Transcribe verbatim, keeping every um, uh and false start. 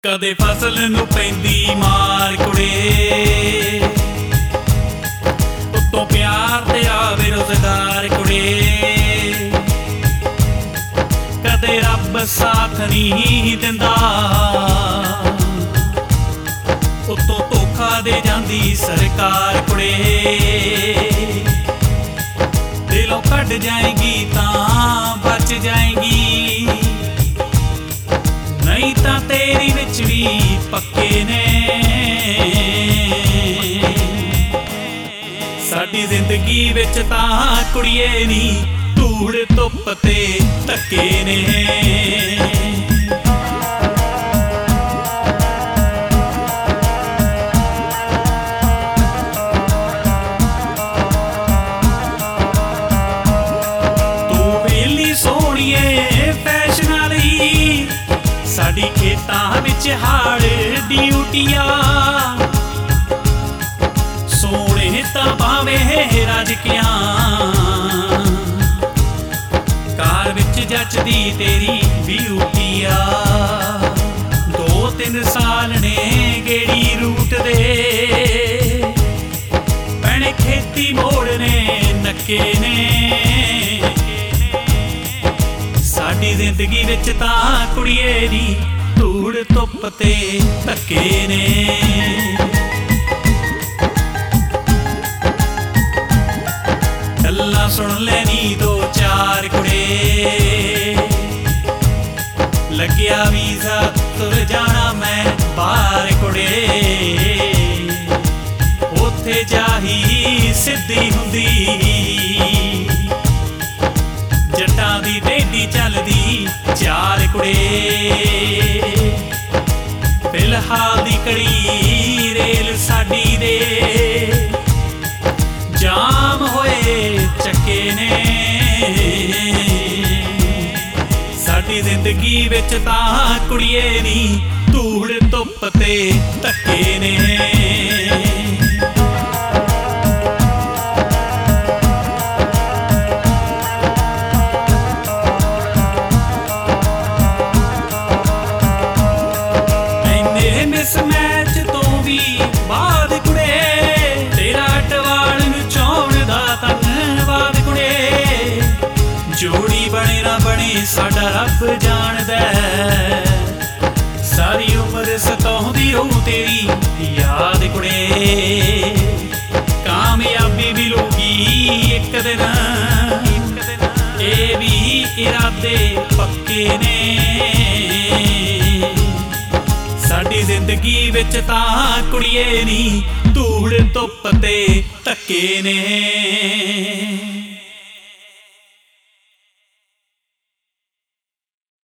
ਕਦੇ ਫਸਲ ਨੂੰ ਪੈਂਦੀ ਮਾਰ ਕੁੜੇ, ਉੱਤੋਂ ਪਿਆਰ ਤੇ ਆਵੇ ਰੁਜ਼ਗਾਰ ਕੁੜੇ। ਕਦੇ ਰੱਬ ਸਾਥ ਨਹੀਂ ਦਿੰਦਾ, ਉੱਤੋਂ ਧੋਖਾ ਦੇ ਜਾਂਦੀ ਸਰਕਾਰ ਕੁੜੇ। ਦਿਲੋਂ ਕੱਢ ਜਾਏਗੀ ਤਾਂ ਬਚ ਜਾਏਗੀ, ਨਹੀਂ ਤਾਂ ਤੇਰੀ ਵਿੱਚ ਵੀ ਪੱਕੇ ਨੇ। ਸਾਡੀ ਜ਼ਿੰਦਗੀ ਵਿੱਚ ਤਾਂ ਕੁੜੀਏ ਨੀ ਧੂੜ ਧੁੱਪ ਤੇ ਧੱਕੇ ਨੇ। ਤੂੰ ਵੇਲੀ ਸੋਹਣੀਏ ਫੈਸ਼ਨ ਵਾਲੀ, ਸਾਡੀ ਖੇਤਾਂ ਵਿੱਚ ਹਾੜ ਡਿਊਟੀਆਂ। ਸੋਹਣੇ ਤਾਂ ਭਾਵੇਂ ਰਾਜਕੀਆਂ, ਕਾਰ ਵਿੱਚ ਜੱਚਦੀ ਤੇਰੀ ਬਿਊਟੀ ਆ। ਦੋ ਤਿੰਨ ਸਾਲ ਨੇ ਗੇੜੀ ਰੂਟ ਦੇ, ਭੈਣੇ ਖੇਤੀ ਮੋੜ ਨੇ ਨੱਕੇ ਨੇ। ਸਾਡੀ ਜ਼ਿੰਦਗੀ ਵਿੱਚ ਤਾਂ ਕੁੜੀਏ ਨੀ ਧੂੜ ਧੁੱਪ ਤੇ ਧੱਕੇ ਨੇ। ਗੱਲਾਂ ਸੁਣ ਲੈਣੀ ਦੋ ਚਾਰ ਕੁੜੇ, ਲੱਗਿਆ ਵੀਜ਼ਾ ਤੁਰ ਜਾਣਾ ਮੈਂ ਬਾਹਰ ਕੁੜੇ। ਉੱਥੇ ਜਾਹੀ ਸਿੱਧੀ ਹੁੰਦੀ, ਜੱਟਾਂ ਦੀ ਟੇਢੀ ਚੱਲਦੀ ਚਾਲ ਕੁੜੇ। ਫਿਲਹਾਲ ਦੀ ਕੜੀ ਰੇਲ ਸਾਡੀ ਦੇ, ਜਾਮ ਹੋਏ ਚੱਕੇ ਨੇ। ਸਾਡੀ ਜ਼ਿੰਦਗੀ ਵਿੱਚ ਤਾਂ ਕੁੜੀਏ ਨੀ ਧੂੜ ਧੁੱਪ ਤੇ ਧੱਕੇ ਨੇ। ਇਸ ਮੈਚ ਤੋਂ ਵੀ ਬਾਅਦ ਕੁੜੇ, ਤੇਰਾ ਟਵਾਲ ਨੂੰ ਚਾਉਣ ਦਾ ਧੰਨਵਾਦ ਕੁੜੇ। ਜੋੜੀ ਬਣੇ ਨਾ ਬਣੇ ਸਾਡਾ ਰੱਬ ਜਾਣਦਾ, ਸਾਰੀ ਉਮਰ ਸਤਾਉਂਦੀ ਰਹੂ ਤੇਰੀ ਯਾਦ ਕੁੜੇ। ਕਾਮਯਾਬੀ ਮਿਲੂਗੀ ਇੱਕ ਦਿਨ, ਇਹ ਵੀ ਇਰਾਦੇ ਪੱਕੇ ਨੇ। ਸਾਡੀ ਜ਼ਿੰਦਗੀ ਵਿੱਚ ਤਾਂ ਕੁੜੀਏ ਨੀ ਧੂੜ ਧੁੱਪ ਤੇ ਧੱਕੇ ਨੇ।